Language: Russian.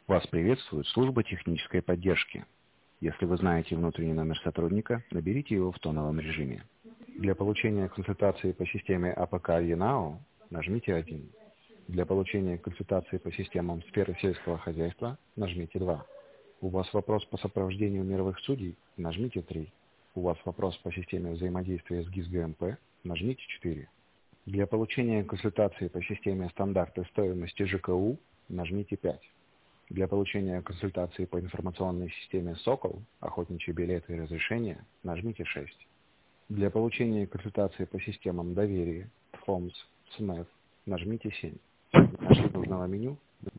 Вас приветствует служба технической поддержки. Если вы знаете внутренний номер сотрудника, наберите его в тоновом режиме. Для получения консультации по системе АПК ЕНАО нажмите 1. Для получения консультации по системам сферы сельского хозяйства нажмите 2. У вас вопрос по сопровождению мировых судей? Нажмите 3. У вас вопрос по системе взаимодействия с ГИС ГМП? Нажмите 4. Для получения консультации по системе стандарты стоимости ЖКУ нажмите 5. Для получения консультации по информационной системе «Сокол», охотничьи билеты и разрешения, нажмите 6. Для получения консультации по системам доверия, ФОМС, СМЭФ, нажмите 7. Не нашли нужного меню?